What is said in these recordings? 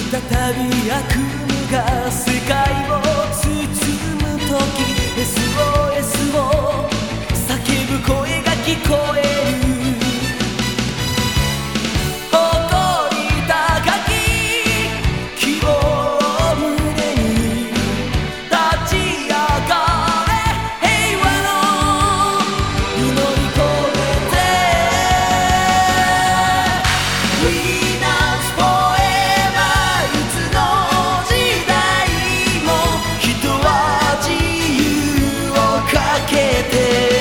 再び悪夢が世界を包む時 SOS を叫ぶ声が聞こえる誇り高き希望を胸に立ち上がれ平和の祈り込めて Winners forever いつの時代も人は自由をかけて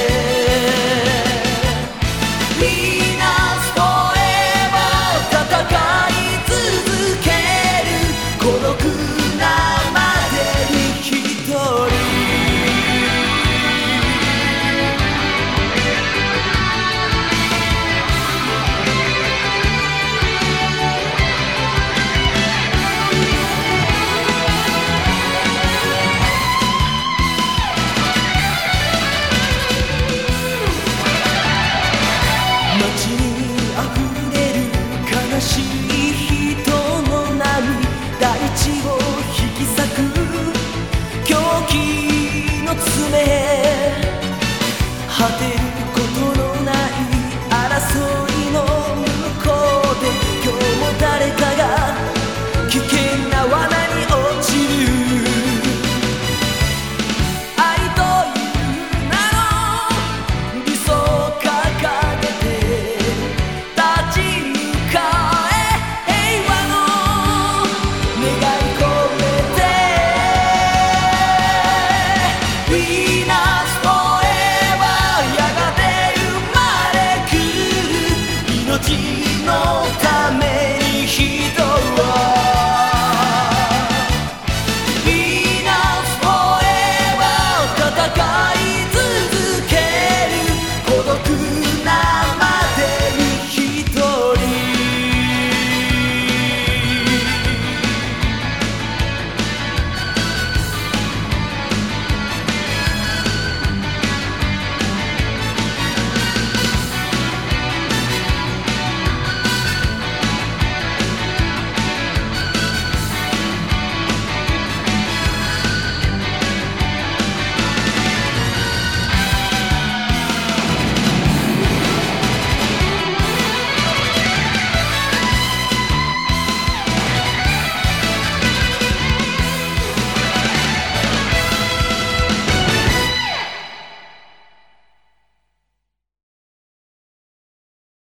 Winners forever 戦い続ける孤独なまでに一人街に溢れる悲しい人の波大地を引き裂く狂気の爪果てることのない争いの向こうで今日も誰かが危険な罠に落ちる愛という名の理想を掲げて立ち向かえ平和の願い込めて Winners forever やがて生まれ来る命のために人は